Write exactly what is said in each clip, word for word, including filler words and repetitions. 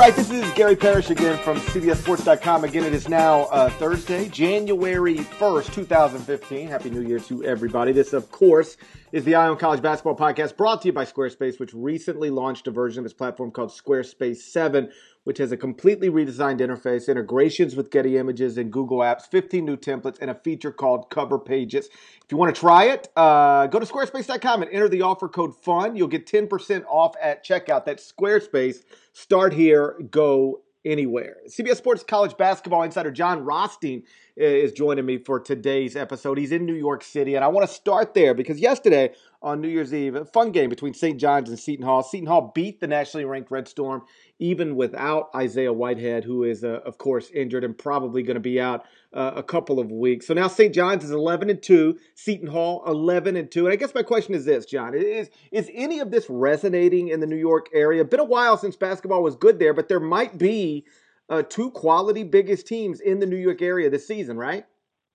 right, this is Gary Parrish again from C B S Sports dot com. Again, it is now uh, Thursday, January first, twenty fifteen. Happy New Year to everybody. This, of course, is the Eye on College Basketball Podcast brought to you by Squarespace, which recently launched a version of its platform called Squarespace seven, which has a completely redesigned interface, integrations with Getty Images and Google Apps, fifteen new templates, and a feature called Cover Pages. If you want to try it, uh, go to Squarespace dot com and enter the offer code FUN. You'll get ten percent off at checkout. That's Squarespace. Start here, go anywhere. C B S Sports College Basketball insider Jon Rothstein is joining me for today's episode. He's in New York City, and I want to start there because yesterday on New Year's Eve, a fun game between Saint John's and Seton Hall. Seton Hall beat the nationally ranked Red Storm even without Isaiah Whitehead, who is, uh, of course, injured and probably going to be out uh, a couple of weeks. So now Saint John's is eleven and two, Seton Hall eleven and two. And I guess my question is this, John, is, is any of this resonating in the New York area? Been a while since basketball was good there, but there might be uh, two quality biggest teams in the New York area this season, right?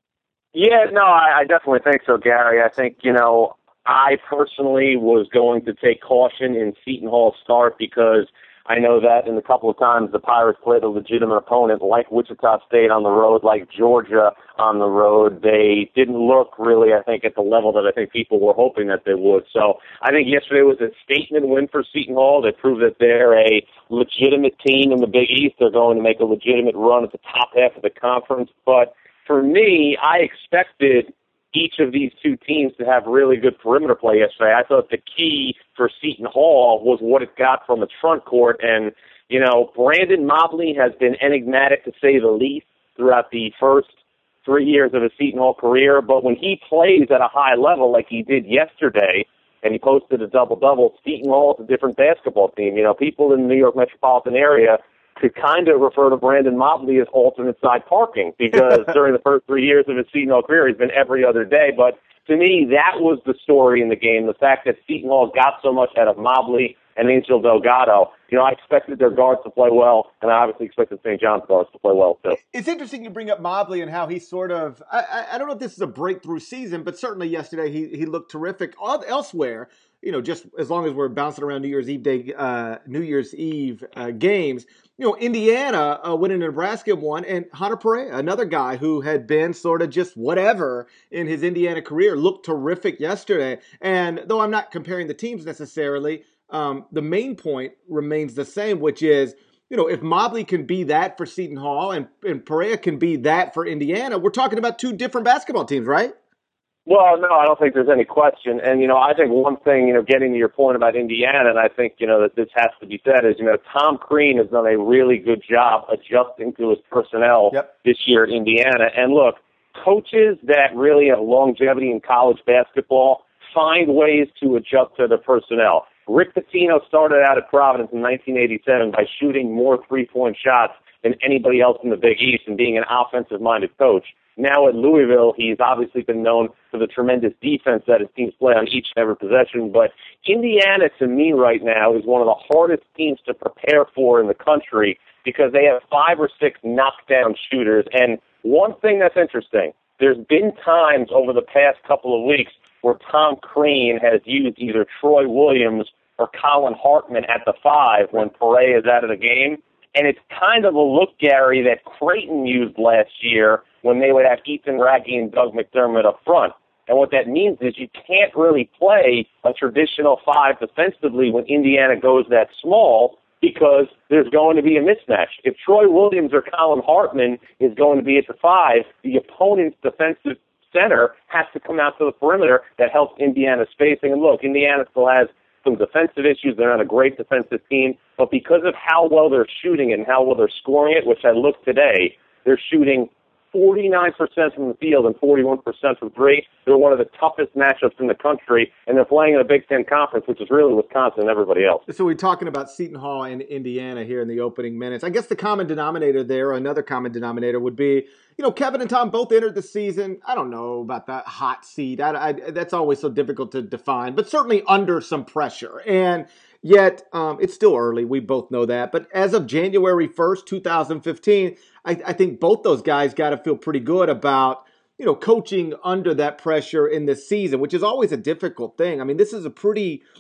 Yeah, no, I, I definitely think so, Gary. I think, you know, I personally was going to take caution in Seton Hall's start because I know that in a couple of times the Pirates played a legitimate opponent like Wichita State on the road, like Georgia on the road. They didn't look really, I think, at the level that I think people were hoping that they would. So I think yesterday was a statement win for Seton Hall. They proved that they're a legitimate team in the Big East. They're going to make a legitimate run at the top half of the conference. But for me, I expected each of these two teams to have really good perimeter play yesterday. I thought the key for Seton Hall was what it got from its front court. And, you know, Brandon Mobley has been enigmatic to say the least throughout the first three years of his Seton Hall career. But when he plays at a high level like he did yesterday, and he posted a double-double, Seton Hall is a different basketball team. You know, people in the New York metropolitan area could kind of refer to Brandon Mobley as alternate side parking because during the first three years of his Seton Hall career, he's been every other day. But to me, that was the story in the game, the fact that Seton Hall got so much out of Mobley and Angel Delgado. You know, I expected their guards to play well, and I obviously expected Saint John's guards to play well, too. It's interesting you bring up Mobley and how he sort of, I, I don't know if this is a breakthrough season, but certainly yesterday he, he looked terrific. Elsewhere, you know, just as long as we're bouncing around New Year's Eve day, uh, New Year's Eve uh, games, you know, Indiana uh, went into Nebraska and won, and Hunter Perea, another guy who had been sort of just whatever in his Indiana career, looked terrific yesterday. And though I'm not comparing the teams necessarily, um, the main point remains the same, which is, you know, if Mobley can be that for Seton Hall and, and Perea can be that for Indiana, we're talking about two different basketball teams, right? Well, no, I don't think there's any question. And, you know, I think one thing, you know, getting to your point about Indiana, and I think, you know, that this has to be said, is, you know, Tom Crean has done a really good job adjusting to his personnel yep. this year at Indiana. And, look, coaches that really have longevity in college basketball find ways to adjust to their personnel. Rick Pitino started out at Providence in nineteen eighty-seven by shooting more three-point shots than anybody else in the Big East and being an offensive-minded coach. Now at Louisville, he's obviously been known for the tremendous defense that his teams play on each and every possession. But Indiana, to me right now, is one of the hardest teams to prepare for in the country because they have five or six knockdown shooters. And one thing that's interesting, there's been times over the past couple of weeks where Tom Crean has used either Troy Williams or Colin Hartman at the five when Perea is out of the game. And it's kind of a look, Gary, that Creighton used last year when they would have Ethan Raggy and Doug McDermott up front. And what that means is you can't really play a traditional five defensively when Indiana goes that small because there's going to be a mismatch. If Troy Williams or Colin Hartman is going to be at the five, the opponent's defensive center has to come out to the perimeter. That helps Indiana's spacing. And look, Indiana still has some defensive issues. They're not a great defensive team. But because of how well they're shooting and how well they're scoring it, which I looked today, they're shooting forty-nine percent from the field and forty-one percent from three. They're one of the toughest matchups in the country, and they're playing in a Big Ten conference, which is really Wisconsin and everybody else. So we're talking about Seton Hall and Indiana here in the opening minutes. I guess the common denominator there, or another common denominator, would be, you know, Kevin and Tom both entered the season. I don't know about that hot seat. I, I, that's always so difficult to define, but certainly under some pressure. And yet, um, it's still early. We both know that. But as of January first, twenty fifteen, I, I think both those guys got to feel pretty good about, you know, coaching under that pressure in this season, which is always a difficult thing. I mean, this is a pretty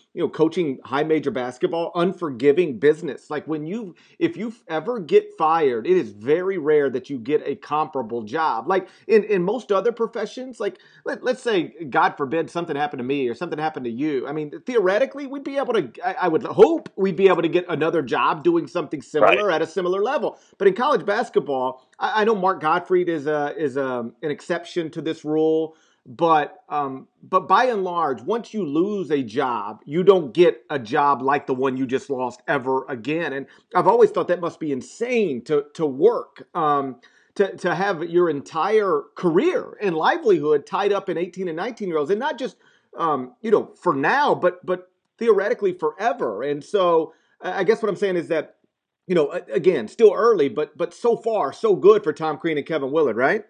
you know, coaching high major basketball, unforgiving business. Like when you, if you ever get fired, it is very rare that you get a comparable job. Like in, in most other professions, like let, let's say, God forbid, something happened to me or something happened to you. I mean, theoretically, we'd be able to, I, I would hope we'd be able to get another job doing something similar Right. at a similar level. But in college basketball, I, I know Mark Gottfried is a, is a, an exception to this rule. But um, but by and large, once you lose a job, you don't get a job like the one you just lost ever again. And I've always thought that must be insane to to work, um, to to have your entire career and livelihood tied up in eighteen and nineteen year olds, and not just um, you know for now, but but theoretically forever. And so I guess what I'm saying is that you know again, still early, but but so far so good for Tom Crean and Kevin Willard, right?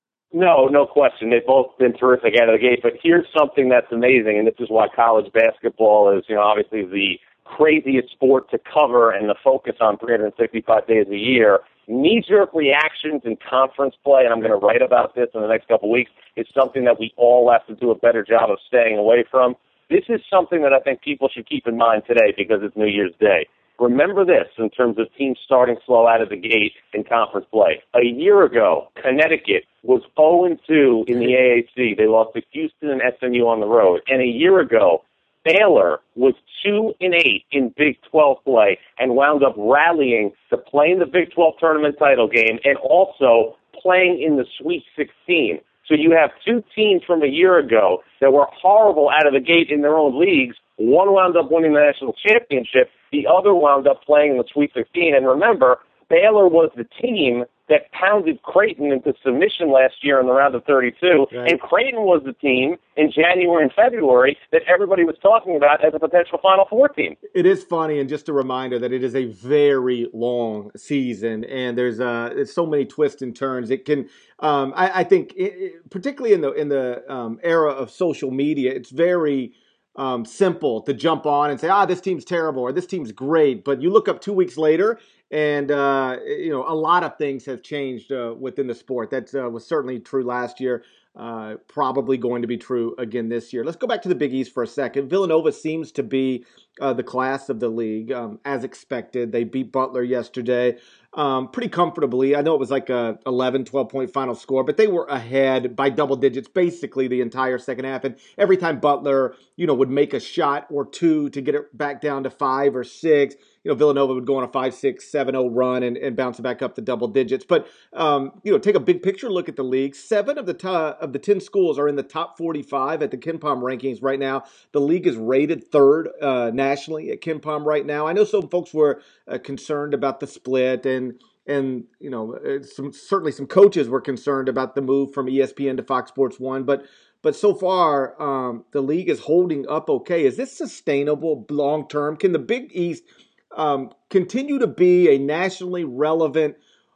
No, no question. They've both been terrific out of the gate. But here's something that's amazing, and this is why college basketball is, you know, obviously the craziest sport to cover and the focus on three hundred sixty-five days a year. Knee-jerk reactions in conference play, and I'm going to write about this in the next couple of weeks, is something that we all have to do a better job of staying away from. This is something that I think people should keep in mind today because it's New Year's Day. Remember this in terms of teams starting slow out of the gate in conference play. A year ago, Connecticut was oh and two in the A A C. They lost to Houston and S M U on the road. And a year ago, Baylor was two and eight in Big twelve play and wound up rallying to play in the Big twelve tournament title game and also playing in the Sweet sixteen. So you have two teams from a year ago that were horrible out of the gate in their own leagues. One wound up winning the national championship. The other wound up playing in the Sweet sixteen. And remember, Baylor was the team that pounded Creighton into submission last year in the round of thirty-two. Right. And Creighton was the team in January and February that everybody was talking about as a potential Final Four team. It is funny, and just a reminder that it is a very long season, and there's uh, there's so many twists and turns. It can, um, I, I think, it, it, particularly in the in the um, era of social media, it's very Um, simple to jump on and say, ah, this team's terrible or this team's great. But you look up two weeks later and, uh, you know, a lot of things have changed uh, within the sport. That uh, was certainly true last year, uh, probably going to be true again this year. Let's go back to the Big East for a second. Villanova seems to be uh, the class of the league, um, as expected. They beat Butler yesterday um, pretty comfortably. I know it was like a eleven, twelve point final score, but they were ahead by double digits basically the entire second half. And every time Butler, you know, would make a shot or two to get it back down to five or six, you know, Villanova would go on a five, six, seven, oh run and, and bounce it back up to double digits. But, um, you know, take a big picture look at the league. Seven of the to- of the ten schools are in the top forty-five at the KenPom rankings right now. The league is rated third uh, nationally at KenPom right now. I know some folks were uh, concerned about the split, and and you know, some certainly some coaches were concerned about the move from E S P N to Fox Sports One, but. But so far, um, the league is holding up okay. Is this sustainable long term? Can the Big East um, continue to be a nationally relevant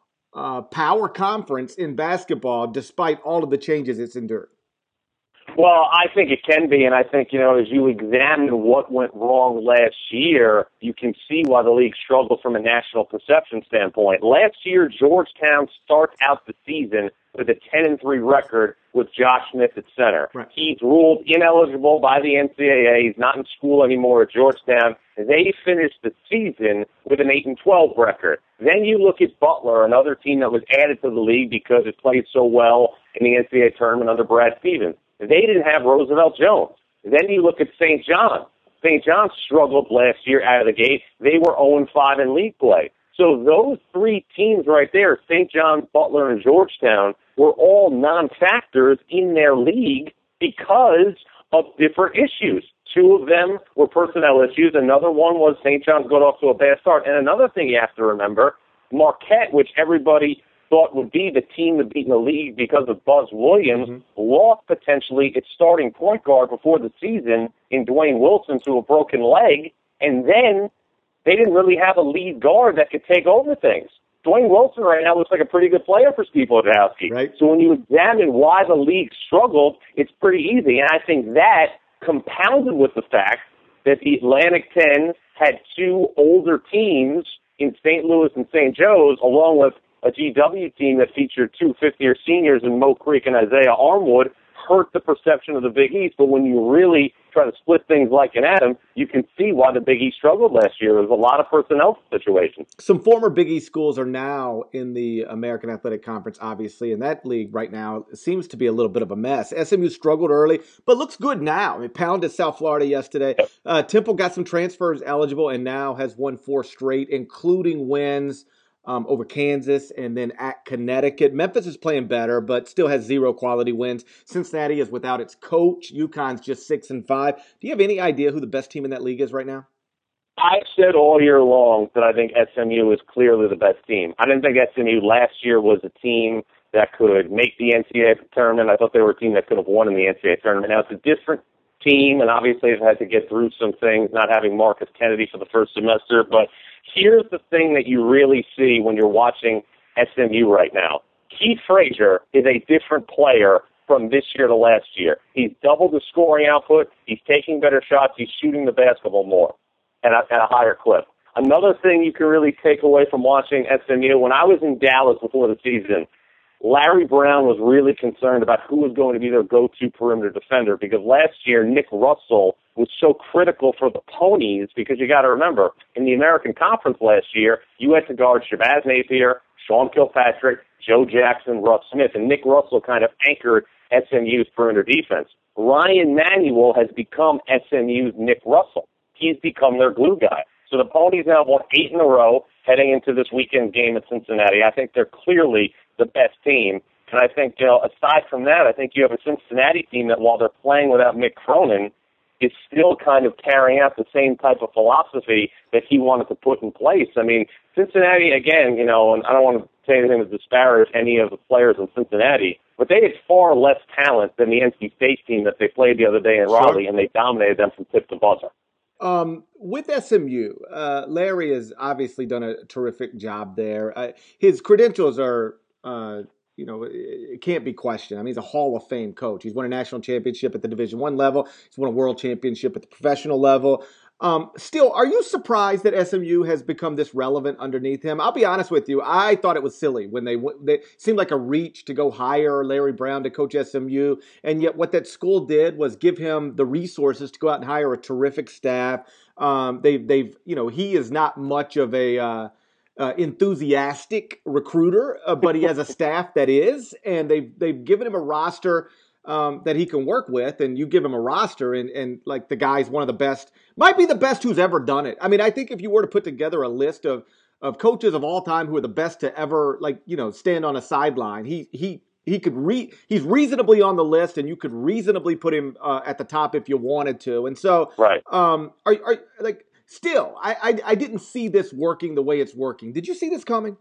uh, power conference in basketball despite all of the changes it's endured? Well, I think it can be, and I think, you know, as you examine what went wrong last year, you can see why the league struggled from a national perception standpoint. Last year, Georgetown starts out the season with a ten and three record with Josh Smith at center. Right. He's ruled ineligible by the N C double A. He's not in school anymore at Georgetown. They finished the season with an eight and twelve record. Then you look at Butler, another team that was added to the league because it played so well in the N C double A tournament under Brad Stevens. They didn't have Roosevelt Jones. Then you look at Saint John. Saint John struggled last year out of the gate. They were oh and five in league play. So those three teams right there, Saint John, Butler, and Georgetown, were all non-factors in their league because of different issues. Two of them were personnel issues. Another one was Saint John's got off to a bad start. And another thing you have to remember, Marquette, which everybody thought would be the team to beat in the league because of Buzz Williams, mm-hmm. lost potentially its starting point guard before the season in Dwayne Wilson to a broken leg, and then they didn't really have a lead guard that could take over things. Dwayne Wilson right now looks like a pretty good player for Steve Wojciechowski. Right. So when you examine why the league struggled, it's pretty easy, and I think that compounded with the fact that the Atlantic ten had two older teams in Saint Louis and Saint Joe's, along with a G W team that featured two fifth-year seniors in Mo Creek and Isaiah Armwood, hurt the perception of the Big East. But when you really try to split things like an atom, you can see why the Big East struggled last year. There was a lot of personnel situations. Some former Big East schools are now in the American Athletic Conference, obviously, and that league right now seems to be a little bit of a mess. S M U struggled early, but looks good now. I mean, pounded South Florida yesterday. Uh, Temple got some transfers eligible and now has won four straight, including wins Um, over Kansas and then at Connecticut. Memphis is playing better, but still has zero quality wins. Cincinnati is without its coach. UConn's just six and five. Do you have any idea who the best team in that league is right now? I've said all year long that I think S M U is clearly the best team. I didn't think S M U last year was a team that could make the N C double A tournament. I thought they were a team that could have won in the N C double A tournament. Now, it's a different team, and obviously they've had to get through some things, not having Marcus Kennedy for the first semester, but here's the thing that you really see when you're watching S M U right now. Keith Frazier is a different player from this year to last year. He's doubled his scoring output. He's taking better shots. He's shooting the basketball more at a, at a higher clip. Another thing you can really take away from watching S M U, when I was in Dallas before the season, Larry Brown was really concerned about who was going to be their go-to perimeter defender because last year Nick Russell was so critical for the Ponies because you got to remember, in the American Conference last year, you had to guard Shabazz Napier, Sean Kilpatrick, Joe Jackson, Russ Smith, and Nick Russell kind of anchored S M U's perimeter defense. Ryan Manuel has become S M U's Nick Russell. He's become their glue guy. So the Ponies now have won eight in a row heading into this weekend game at Cincinnati. I think they're clearly the best team. And I think, you know, aside from that, I think you have a Cincinnati team that while they're playing without Mick Cronin, is still kind of carrying out the same type of philosophy that he wanted to put in place. I mean, Cincinnati, again, you know, and I don't want to say anything to disparage any of the players in Cincinnati, but they had far less talent than the N C State team that they played the other day in Raleigh, sure. And they dominated them from tip to buzzer. Um, with S M U, uh, Larry has obviously done a terrific job there. Uh, his credentials are, uh, you know, it can't be questioned. I mean, he's a Hall of Fame coach. He's won a national championship at the Division One level. He's won a world championship at the professional level. Um, still, are you surprised that S M U has become this relevant underneath him? I'll be honest with you. I thought it was silly when they, they seemed like a reach to go hire Larry Brown to coach S M U. And yet what that school did was give him the resources to go out and hire a terrific staff. Um, they've, they've, you know, he is not much of a, uh, Uh, enthusiastic recruiter, uh, but he has a staff that is, and they've they've given him a roster um, that he can work with. And you give him a roster, and and like the guy's one of the best, might be the best who's ever done it. I mean, I think if you were to put together a list of of coaches of all time who are the best to ever, like, you know, stand on a sideline, he he he could re he's reasonably on the list, and you could reasonably put him uh, at the top if you wanted to. And so, right, um, are are like. Still, I, I I didn't see this working the way it's working. Did you see this coming?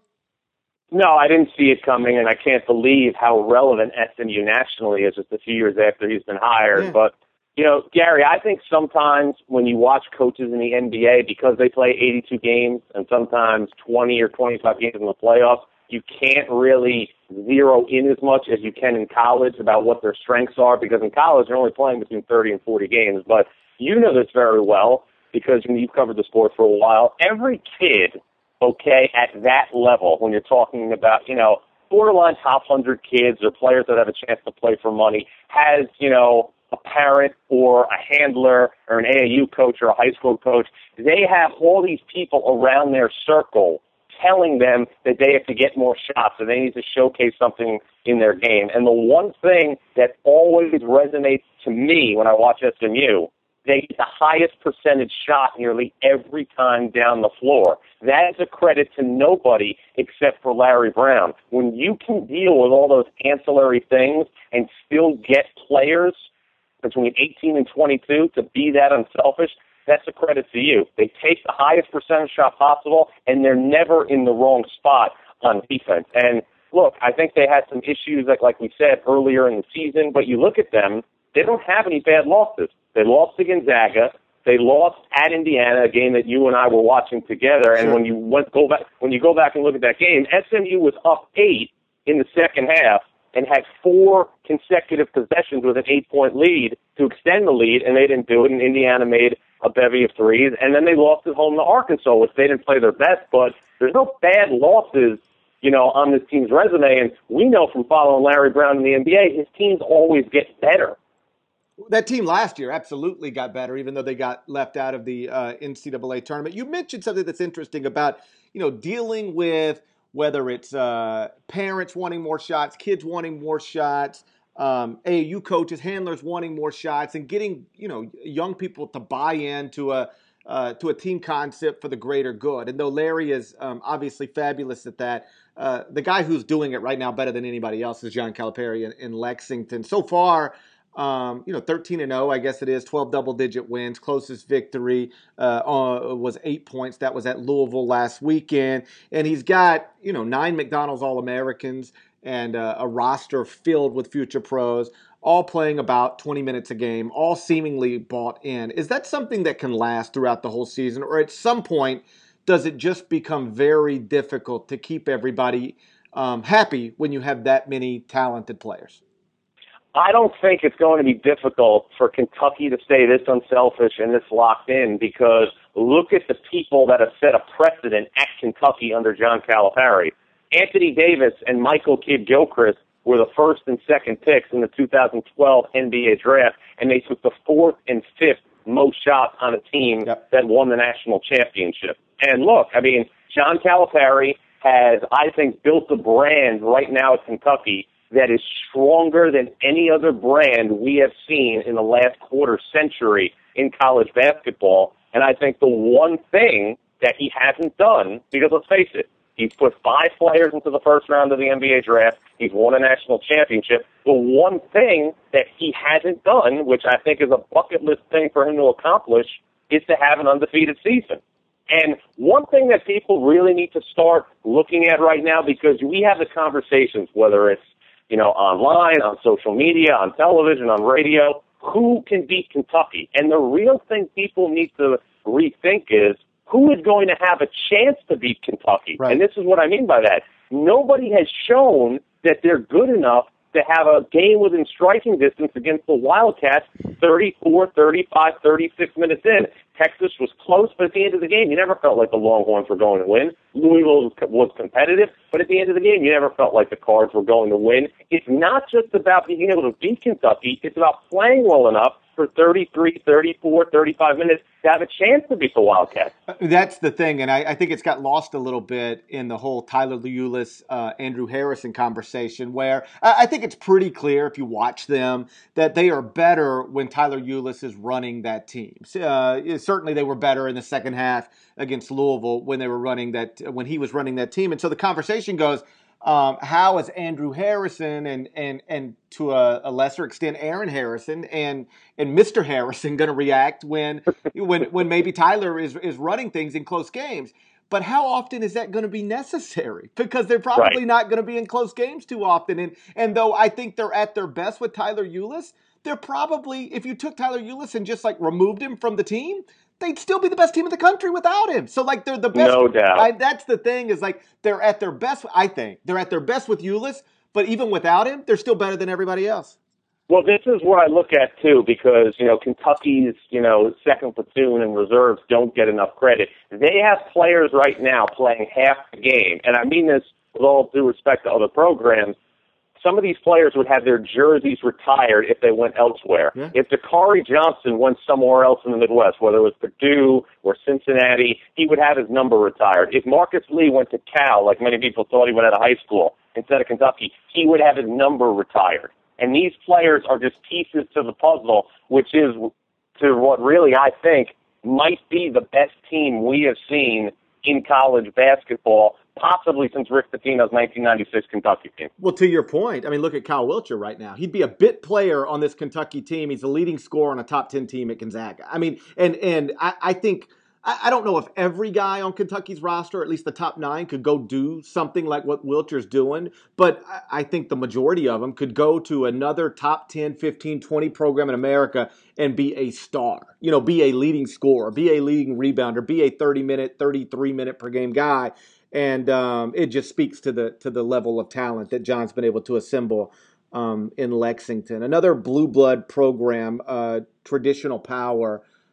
No, I didn't see it coming, and I can't believe how relevant S M U nationally is just a few years after he's been hired. Yeah. But, you know, Gary, I think sometimes when you watch coaches in the N B A, because they play eighty-two games and sometimes twenty or twenty-five games in the playoffs, you can't really zero in as much as you can in college about what their strengths are, because in college they're only playing between thirty and forty games. But you know this very well, because you've covered the sport for a while. Every kid, okay, at that level, when you're talking about, you know, borderline top one hundred kids or players that have a chance to play for money, has, you know, a parent or a handler or an A A U coach or a high school coach. They have all these people around their circle telling them that they have to get more shots and they need to showcase something in their game. And the one thing that always resonates to me when I watch S M U, they get the highest percentage shot nearly every time down the floor. That is a credit to nobody except for Larry Brown. When you can deal with all those ancillary things and still get players between eighteen and twenty-two to be that unselfish, that's a credit to you. They take the highest percentage shot possible, and they're never in the wrong spot on defense. And look, I think they had some issues, like, like we said, earlier in the season, but you look at them, they don't have any bad losses. They lost to Gonzaga. They lost at Indiana, a game that you and I were watching together. And sure. when you went, go back, when you go back and look at that game, S M U was up eight in the second half and had four consecutive possessions with an eight-point lead to extend the lead, and they didn't do it. And Indiana made a bevy of threes, and then they lost at home to Arkansas, which they didn't play their best. But there's no bad losses you know, on this team's resume. And we know from following Larry Brown in the N B A, his teams always get better. That team last year absolutely got better, even though they got left out of the uh, N C double A tournament. You mentioned something that's interesting about, you know, dealing with whether it's uh, parents wanting more shots, kids wanting more shots, um, A A U coaches, handlers wanting more shots, and getting, you know, young people to buy into a uh, to a team concept for the greater good. And though Larry is um, obviously fabulous at that, uh, the guy who's doing it right now better than anybody else is John Calipari in, in Lexington. So far, Um, you know, thirteen and oh, I guess it is, twelve double-digit wins. Closest victory uh, uh, was eight points. That was at Louisville last weekend. And he's got, you know, nine McDonald's All-Americans and uh, a roster filled with future pros, all playing about twenty minutes a game, all seemingly bought in. Is that something that can last throughout the whole season? Or at some point, does it just become very difficult to keep everybody um, happy when you have that many talented players? I don't think it's going to be difficult for Kentucky to stay this unselfish and this locked in, because look at the people that have set a precedent at Kentucky under John Calipari. Anthony Davis and Michael Kidd-Gilchrist were the first and second picks in the two thousand twelve N B A draft, and they took the fourth and fifth most shots on a team yep. that won the national championship. And look, I mean, John Calipari has, I think, built a brand right now at Kentucky that is stronger than any other brand we have seen in the last quarter century in college basketball. And I think the one thing that he hasn't done, because let's face it, he's put five players into the first round of the N B A draft. He's won a national championship. The one thing that he hasn't done, which I think is a bucket list thing for him to accomplish, is to have an undefeated season. And one thing that people really need to start looking at right now, because we have the conversations, whether it's you know, online, on social media, on television, on radio, who can beat Kentucky? And the real thing people need to rethink is who is going to have a chance to beat Kentucky? Right. And this is what I mean by that. Nobody has shown that they're good enough to have a game within striking distance against the Wildcats thirty-four, thirty-five, thirty-six minutes in. Texas was close, but at the end of the game, you never felt like the Longhorns were going to win. Louisville was competitive, but at the end of the game, you never felt like the Cards were going to win. It's not just about being able to beat Kentucky. It's about playing well enough for thirty-three, thirty-four, thirty-five minutes to have a chance to beat the Wildcats. That's the thing, and I, I think it's got lost a little bit in the whole Tyler Ulis, uh, Andrew Harrison conversation, where I, I think it's pretty clear if you watch them that they are better when Tyler Ulis is running that team. Uh, certainly they were better in the second half against Louisville when they were running that, when he was running that team. And so the conversation goes, Um, how is Andrew Harrison and and and to a, a lesser extent Aaron Harrison and and Mister Harrison going to react when when when maybe Tyler is is running things in close games? But how often is that going to be necessary? Because they're probably right. not going to be in close games too often. And and though I think they're at their best with Tyler Ulis, they're probably, if you took Tyler Ulis and just like removed him from the team, they'd still be the best team in the country without him. So, like, they're the best. No doubt. I, that's the thing is, like, they're at their best, I think. They're at their best with Ulis, but even without him, they're still better than everybody else. Well, this is what I look at, too, because, you know, Kentucky's, you know, second platoon and reserves don't get enough credit. They have players right now playing half the game, and I mean this with all due respect to other programs. Some of these players would have their jerseys retired if they went elsewhere. Yeah. If Dakari Johnson went somewhere else in the Midwest, whether it was Purdue or Cincinnati, he would have his number retired. If Marcus Lee went to Cal, like many people thought he went out of high school, instead of Kentucky, he would have his number retired. And these players are just pieces to the puzzle, which is to what really I think might be the best team we have seen in college basketball, possibly since Rick Pitino's nineteen ninety-six Kentucky team. Well, to your point, I mean, look at Kyle Wiltshire right now. He'd be a bit player on this Kentucky team. He's the leading scorer on a top ten team at Gonzaga. I mean, and and I, I think, I, I don't know if every guy on Kentucky's roster, at least the top nine, could go do something like what Wiltshire's doing, but I, I think the majority of them could go to another top ten, fifteen, twenty program in America and be a star. You know, be a leading scorer, be a leading rebounder, be a thirty-minute, thirty-three-minute per game guy. And um, it just speaks to the to the level of talent that John's been able to assemble um, in Lexington. Another blue blood program, uh, Traditional Power,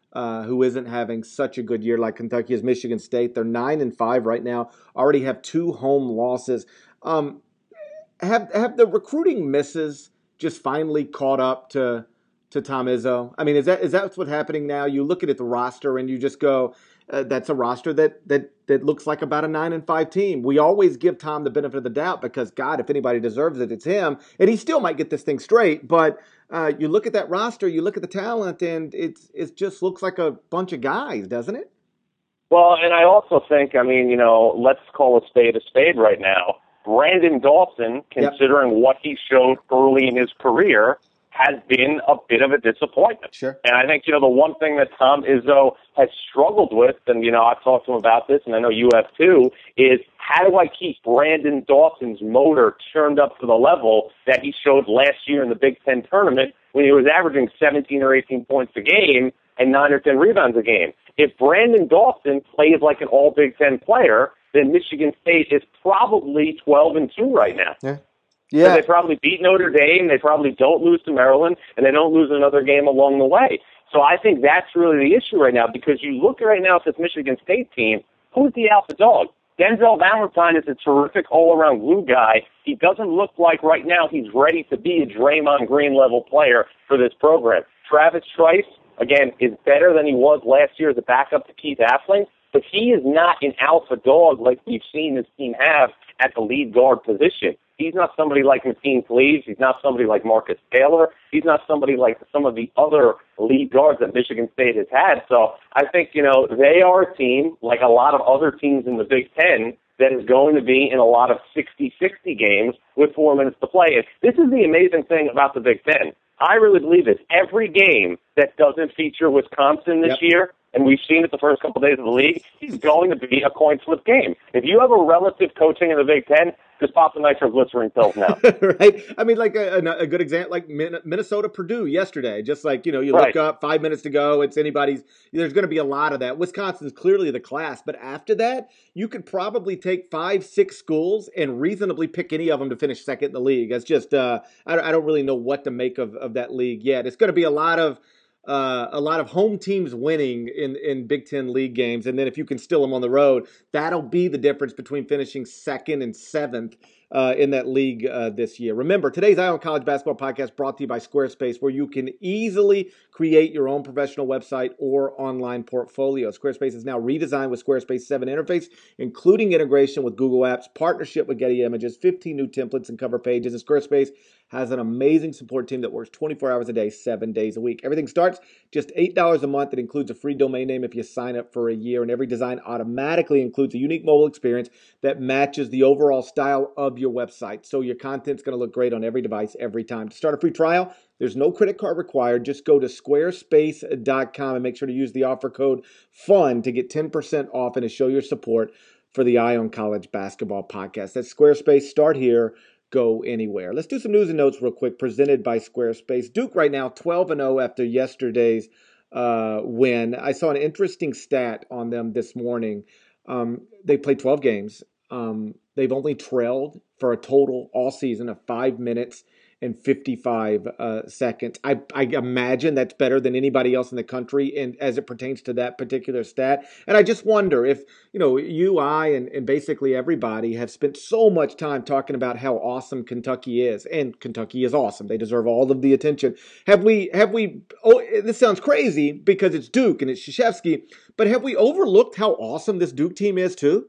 uh, who isn't having such a good year like Kentucky is Michigan State. They're nine and five right now. Already have two home losses. Um, have have the recruiting misses just finally caught up to to Tom Izzo? I mean, is that is that what's happening now? You look at it, the roster, and you just go, uh, "That's a roster that that that looks like about a nine and five team." We always give Tom the benefit of the doubt because, God, if anybody deserves it, it's him, and he still might get this thing straight. But uh, you look at that roster, you look at the talent, and it's it just looks like a bunch of guys, doesn't it? Well, and I also think, I mean, you know, let's call a spade a spade right now. Brandon Dawson, considering yep. what he showed early in his career, has been a bit of a disappointment. Sure. And I think, you know, the one thing that Tom Izzo has struggled with, and, you know, I've talked to him about this, and I know you have too, is how do I keep Brandon Dawson's motor turned up to the level that he showed last year in the Big Ten tournament when he was averaging seventeen or eighteen points a game and nine or ten rebounds a game? If Brandon Dawson plays like an all Big Ten player, then Michigan State is probably twelve and two right now. Yeah. Yeah. So they probably beat Notre Dame, they probably don't lose to Maryland, and they don't lose another game along the way. So I think that's really the issue right now, because you look right now at this Michigan State team, who's the alpha dog? Denzel Valentine is a terrific all-around glue guy. He doesn't look like right now he's ready to be a Draymond Green-level player for this program. Travis Trice, again, is better than he was last year as a backup to Keith Affling, but he is not an alpha dog like we've seen this team have at the lead guard position. He's not somebody like Mateen Cleaves. He's not somebody like Marcus Taylor. He's not somebody like some of the other lead guards that Michigan State has had. So I think, you know, they are a team, like a lot of other teams in the Big Ten, that is going to be in a lot of sixty sixty games with four minutes to play. And this is the amazing thing about the Big Ten. I really believe this. Every game that doesn't feature Wisconsin this yep. year, and we've seen it the first couple of days of the league, is going to be a coin flip game. If you have a relative coaching in the Big Ten, just pop the nitroglycerin pills now. Right? I mean, like a, a good example, like Minnesota Purdue yesterday. Just like, you know, you right. look up, five minutes to go, it's anybody's. There's going to be a lot of that. Wisconsin's clearly the class. But after that, you could probably take five, six schools and reasonably pick any of them to finish second in the league. It's just, uh, I, I don't really know what to make of, of that league yet. It's going to be a lot of, Uh, a lot of home teams winning in, in Big Ten league games. And then if you can steal them on the road, that'll be the difference between finishing second and seventh uh, in that league uh, this year. Remember, today's Eye on College Basketball podcast brought to you by Squarespace, where you can easily create your own professional website or online portfolio. Squarespace is now redesigned with Squarespace seven interface, including integration with Google Apps, partnership with Getty Images, fifteen new templates and cover pages. And Squarespace has an amazing support team that works twenty-four hours a day, seven days a week. Everything starts just eight dollars a month. It includes a free domain name if you sign up for a year, and every design automatically includes a unique mobile experience that matches the overall style of your website. So your content's going to look great on every device every time. To start a free trial, there's no credit card required. Just go to squarespace dot com and make sure to use the offer code FUN to get ten percent off and to show your support for the Eye on College Basketball podcast. That's Squarespace. Start here. Go anywhere. Let's do some news and notes real quick, presented by Squarespace. Duke right now twelve and oh after yesterday's uh, win. I saw an interesting stat on them this morning. Um, they played twelve games. Um, they've only trailed for a total all season of five minutes and fifty-five uh, seconds. I, I imagine that's better than anybody else in the country, and as it pertains to that particular stat. And I just wonder if, you know, you, I, and, and basically everybody have spent so much time talking about how awesome Kentucky is, and Kentucky is awesome. They deserve all of the attention. Have we, have we, oh, this sounds crazy because it's Duke and it's Krzyzewski, but have we overlooked how awesome this Duke team is too?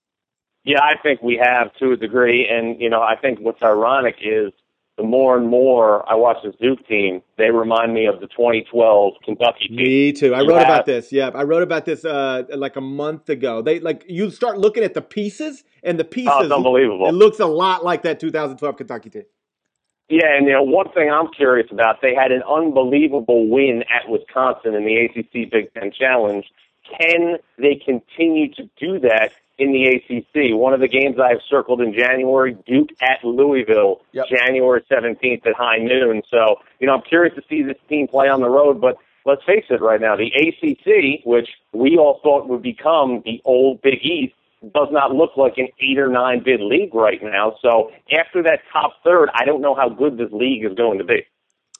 Yeah, I think we have to a degree. And, you know, I think what's ironic is, the more and more I watch this Duke team, they remind me of the twenty twelve Kentucky team. Me too. I you wrote have, about this. Yeah, I wrote about this uh, like a month ago. They like you start looking at the pieces, and the pieces. Oh, it's unbelievable. It looks a lot like that two thousand twelve Kentucky team. Yeah, and you know one thing I'm curious about, they had an unbelievable win at Wisconsin in the A C C Big Ten Challenge. Can they continue to do that in the A C C? One of the games I have circled in January, Duke at Louisville, yep. January seventeenth at high noon. So, you know, I'm curious to see this team play on the road, but let's face it right now, the A C C, which we all thought would become the old Big East, does not look like an eight or nine bid league right now. So after that top third, I don't know how good this league is going to be.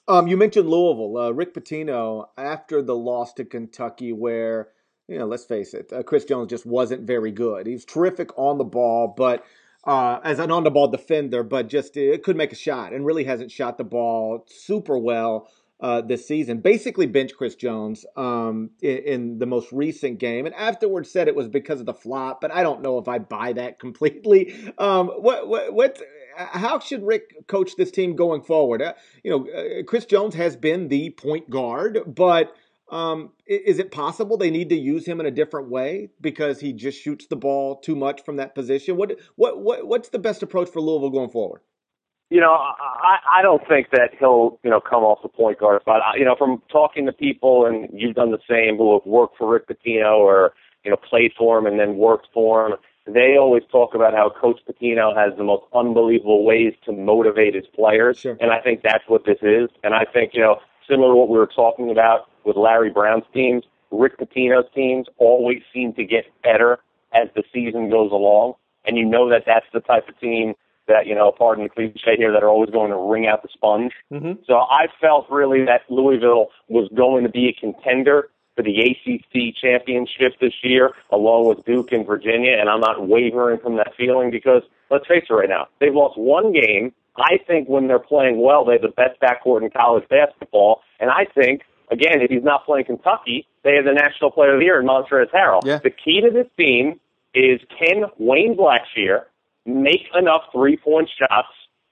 Um, you mentioned Louisville. Uh, Rick Pitino, after the loss to Kentucky, where, you know, let's face it, uh, Chris Jones just wasn't very good. He's terrific on the ball, but uh, as an on the ball defender, but just it could make a shot and really hasn't shot the ball super well uh, this season. Basically, bench Chris Jones um, in, in the most recent game, and afterwards said it was because of the flop. But I don't know if I buy that completely. Um, what what what? How should Rick coach this team going forward? Uh, you know, uh, Chris Jones has been the point guard, but um, is it possible they need to use him in a different way because he just shoots the ball too much from that position? What what what what's the best approach for Louisville going forward? You know, I, I don't think that he'll, you know, come off the point guard spot. You know, from talking to people, and you've done the same, who have worked for Rick Pitino or, you know, played for him and then worked for him, they always talk about how Coach Pitino has the most unbelievable ways to motivate his players. Sure. And I think that's what this is. And I think, you know, similar to what we were talking about with Larry Brown's teams, Rick Pitino's teams always seem to get better as the season goes along. And you know that that's the type of team that, you know, pardon the cliche here, that are always going to wring out the sponge. Mm-hmm. So I felt really that Louisville was going to be a contender for the A C C championship this year, along with Duke and Virginia, and I'm not wavering from that feeling because, let's face it right now, they've lost one game. I think when they're playing well, they have the best backcourt in college basketball, and I think, again, if he's not playing Kentucky, they have the National Player of the Year in Montrezl Harrell. Yeah. The key to this team is, can Wayne Blackshear make enough three-point shots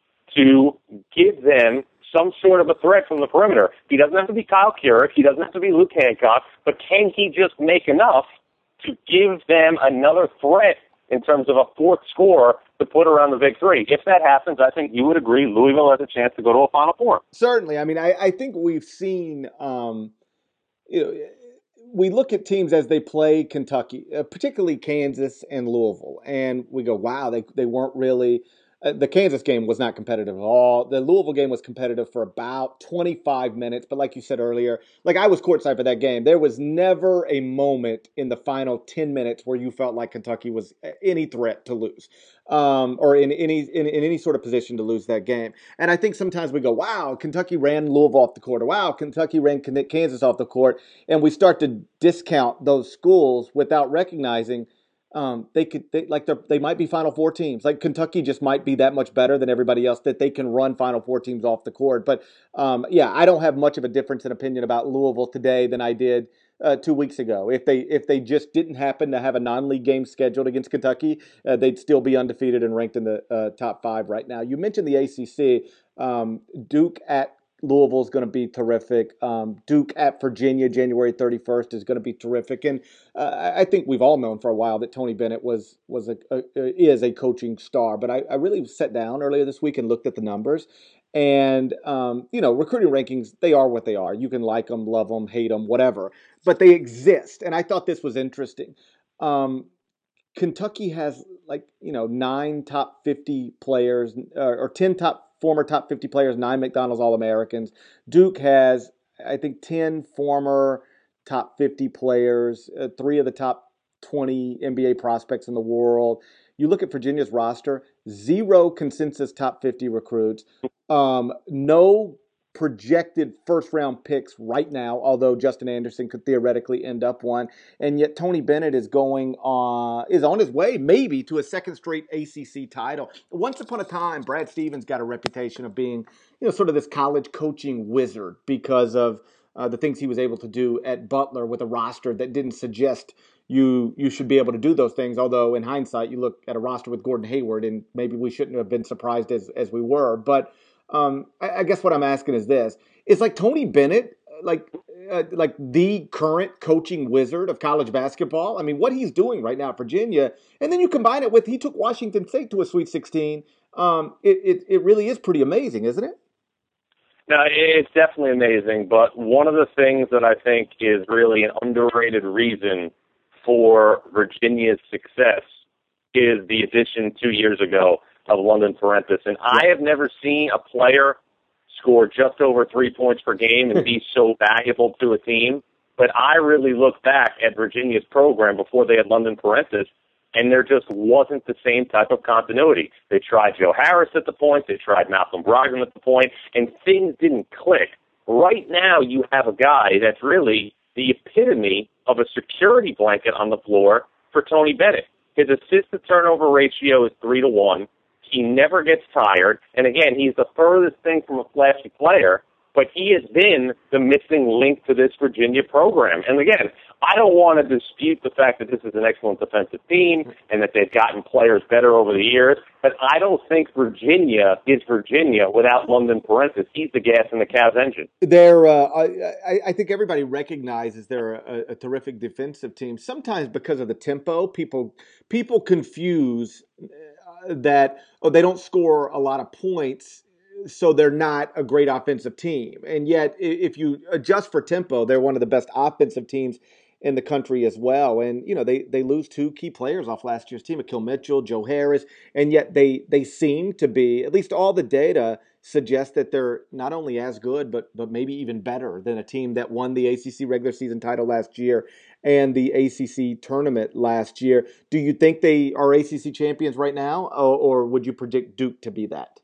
to give them some sort of a threat from the perimeter? He doesn't have to be Kyle Keurig. He doesn't have to be Luke Hancock. But can he just make enough to give them another threat in terms of a fourth scorer to put around the big three? If that happens, I think you would agree Louisville has a chance to go to a Final Four. Certainly. I mean, I, I think we've seen, um, you know, we look at teams as they play Kentucky, uh, particularly Kansas and Louisville, and we go, wow, they they weren't really uh, the Kansas game was not competitive at all. The Louisville game was competitive for about twenty-five minutes, but like you said earlier, like I was courtside for that game, there was never a moment in the final ten minutes where you felt like Kentucky was any threat to lose. Um, or in any in, in any sort of position to lose that game. And I think sometimes we go, wow, Kentucky ran Louisville off the court, or wow, Kentucky ran Kansas off the court, and we start to discount those schools without recognizing um, they could they, like they might be Final Four teams. Like Kentucky just might be that much better than everybody else that they can run Final Four teams off the court. But um, yeah, I don't have much of a difference in opinion about Louisville today than I did Uh, two weeks ago. If they if they just didn't happen to have a non-league game scheduled against Kentucky, uh, they'd still be undefeated and ranked in the uh, top five right now. You mentioned the A C C. Um, Duke at Louisville is going to be terrific. Um, Duke at Virginia, January thirty-first, is going to be terrific. And uh, I think we've all known for a while that Tony Bennett was was a, a is a coaching star. But I, I really sat down earlier this week and looked at the numbers. And, um, you know, recruiting rankings, they are what they are. You can like them, love them, hate them, whatever. But they exist. And I thought this was interesting. Um, Kentucky has, like, you know, nine top fifty players, or, or ten top former top fifty players, nine McDonald's All-Americans. Duke has, I think, ten former top fifty players, uh, three of the top twenty N B A prospects in the world. You look at Virginia's roster, zero consensus top fifty recruits, um, no projected first-round picks right now, although Justin Anderson could theoretically end up one, and yet Tony Bennett is going on is on his way maybe to a second straight A C C title. Once upon a time, Brad Stevens got a reputation of being, you know, sort of this college coaching wizard because of uh, the things he was able to do at Butler with a roster that didn't suggest you you should be able to do those things. Although in hindsight, you look at a roster with Gordon Hayward, and maybe we shouldn't have been surprised as as we were. But um, I, I guess what I'm asking is this: is like Tony Bennett, like uh, like the current coaching wizard of college basketball? I mean, what he's doing right now at Virginia, and then you combine it with he took Washington State to a Sweet sixteen. Um, it, it it really is pretty amazing, isn't it? No, it's definitely amazing. But one of the things that I think is really an underrated reason for Virginia's success is the addition two years ago of London Parentis. And I have never seen a player score just over three points per game and be so valuable to a team. But I really look back at Virginia's program before they had London Parentis, And there just wasn't the same type of continuity. They tried Joe Harris at the point. They tried Malcolm Brogdon at the point, and things didn't click. Right now, you have a guy that's really the epitome of a security blanket on the floor for Tony Bennett. His assist-to-turnover ratio is three to one. He never gets tired. And again, he's the furthest thing from a flashy player, but he has been the missing link to this Virginia program. And again, I don't want to dispute the fact that this is an excellent defensive team and that they've gotten players better over the years, but I don't think Virginia is Virginia without London Parentis. He's the gas in the Cavs engine. They're, uh, I, I think everybody recognizes they're a, a terrific defensive team. Sometimes because of the tempo, people people confuse that oh, they don't score a lot of points, so they're not a great offensive team. And yet, if you adjust for tempo, they're one of the best offensive teams in the country as well. And, you know, they, they lose two key players off last year's team, Akil Mitchell, Joe Harris, and yet they they seem to be, at least all the data suggests that they're not only as good, but but maybe even better than a team that won the A C C regular season title last year and the A C C tournament last year. Do you think they are A C C champions right now, or, or would you predict Duke to be that?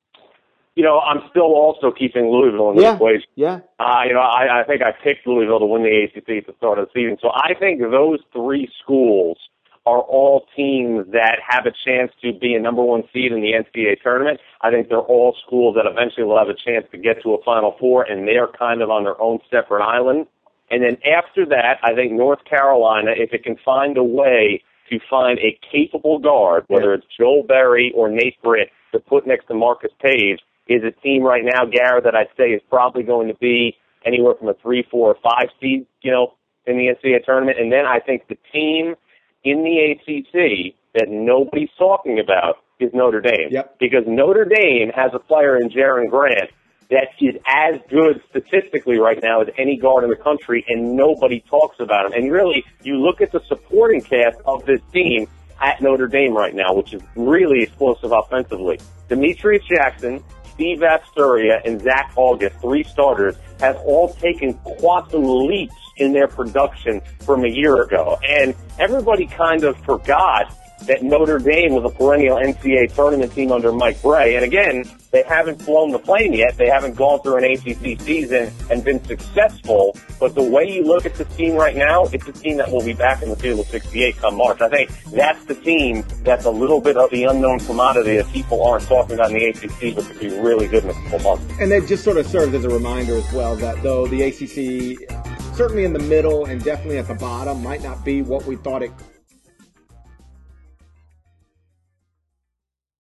You know, I'm still also keeping Louisville in the yeah, equation. Yeah. Uh, you know, I, I think I picked Louisville to win the A C C at the start of the season. So I think those three schools are all teams that have a chance to be a number one seed in the N C double A tournament. I think they're all schools that eventually will have a chance to get to a Final Four, and they're kind of on their own separate island. And then after that, I think North Carolina, if it can find a way to find a capable guard, whether it's Joel Berry or Nate Britt, to put next to Marcus Page, is a team right now, Garrett, that I'd say is probably going to be anywhere from a three, four, or five seed, you know, in the N C double A tournament. And then I think the team in the A C C that nobody's talking about is Notre Dame. Yep. Because Notre Dame has a player in Jaren Grant that is as good statistically right now as any guard in the country, and nobody talks about him. And really, you look at the supporting cast of this team at Notre Dame right now, which is really explosive offensively. Demetrius Jackson, Steve Asturia, and Zach August, three starters, have all taken quantum leaps in their production from a year ago. And everybody kind of forgot that Notre Dame was a perennial N C double A tournament team under Mike Brey. And again, they haven't flown the plane yet. They haven't gone through an A C C season and been successful. But the way you look at this team right now, it's a team that will be back in the field of sixty-eight come March. I think that's the team that's a little bit of the unknown commodity that people aren't talking about in the A C C, but could be really good in a couple months. And that just sort of serves as a reminder as well that though the A C C, certainly in the middle and definitely at the bottom, might not be what we thought it